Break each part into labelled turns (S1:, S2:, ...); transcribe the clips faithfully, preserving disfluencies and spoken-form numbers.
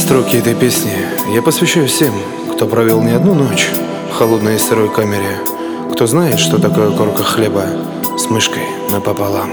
S1: Строки этой песни я посвящаю всем, кто провел не одну ночь в холодной и сырой камере, кто знает, что такое корка хлеба с мышкой напополам,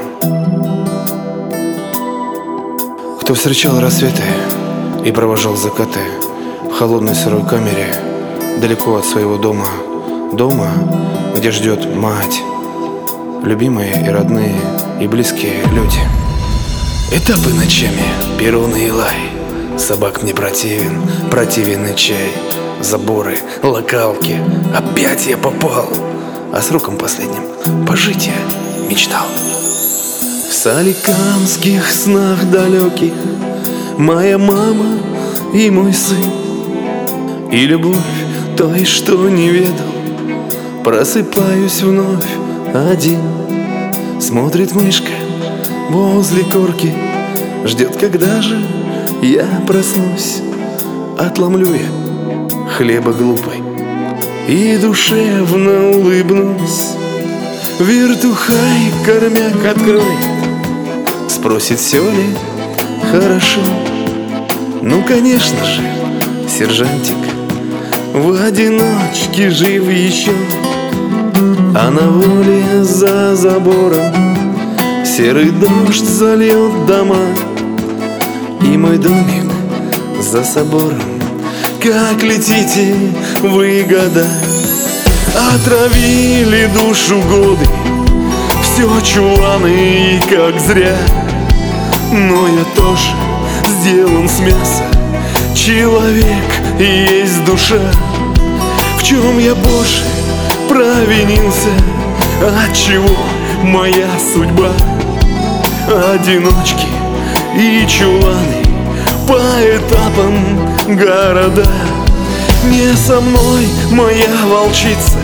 S1: кто встречал рассветы и провожал закаты в холодной сырой камере далеко от своего дома, дома, где ждет мать, любимые и родные и близкие люди. Этапы ночами, перроны и лай, собак мне противен, противен и чай, заборы, локалки, опять я попал, а сроком последним пожить я мечтал. В соликамских снах далеких моя мама и мой сын, и любовь той, что не ведал, просыпаюсь вновь один. Смотрит мышка возле корки, ждет, когда же я проснусь. Отломлю я хлеба глупой и душевно улыбнусь. Вертухай кормяк откроет, спросит, все ли хорошо. Ну, конечно же, сержантик в одиночке жив еще, а на воле за забором серый дождь зальет дома, и мой домик за собором. Как летите вы, года, отравили душу годы, все чуланы и как зря. Но я тоже сделан с мяса, человек и есть душа. В чем я, Боже, провинился, отчего моя судьба? Одиночки и чуланы, по этапам города. Не со мной моя волчица,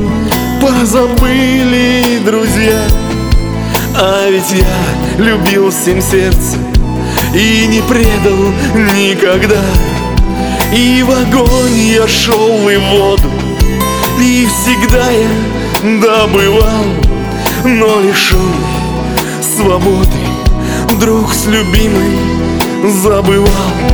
S1: позабыли друзья. А ведь я любил всем сердцем и не предал никогда. И в огонь я шел, и в воду, и всегда я добывал, но лишенный свободы друг с любимой забывал.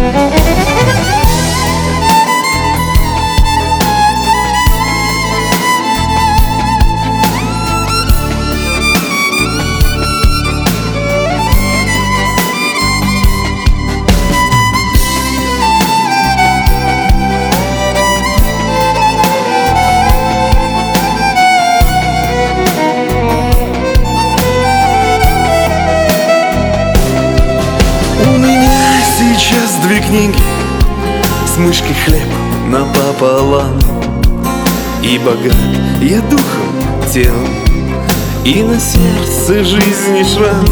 S1: Сейчас две книги с мышкой хлеб напополам, и богат я духом, телом, и на сердце жизни шрам.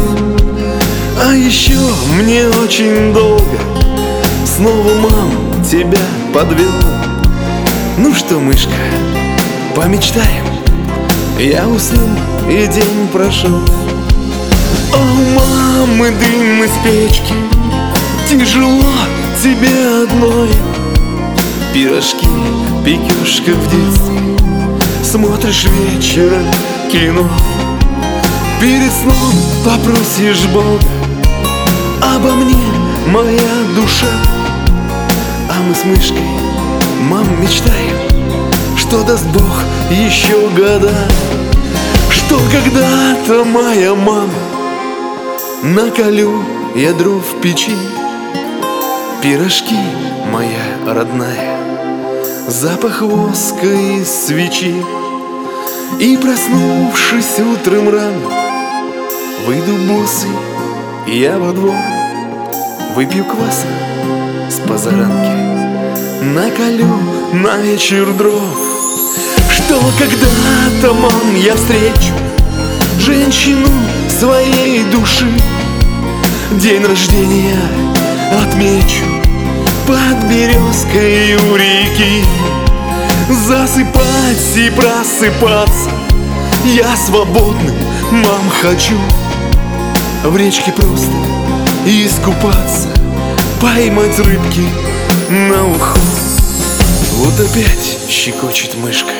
S1: А еще мне очень долго снова, мам, тебя подвел. Ну что, мышка, помечтаем, я уснул и день прошел. О, мамы, дым из печки, тяжело тебе одной. Пирожки пекешь, как в детстве, смотришь вечером кино. Перед сном попросишь Бога обо мне, моя душа. А мы с мышкой, мам, мечтаем, что даст Бог еще года, что когда-то моя мама наколю я дров в печи. Пирожки, моя родная, запах воска и свечи. И проснувшись утром рано, выйду босый я во двор, выпью кваса с позаранки, наколю на вечер дров. Что когда-то, мам, я встречу женщину своей души, день рождения отмечу под березкой у реки. Засыпать и просыпаться я свободным, мам, хочу. В речке просто искупаться, поймать рыбки на уху. Вот опять щекочет мышка,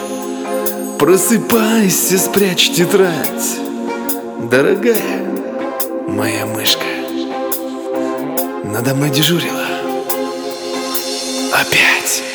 S1: просыпайся, спрячь тетрадь, дорогая моя мышка. Надо мной дежурила опять.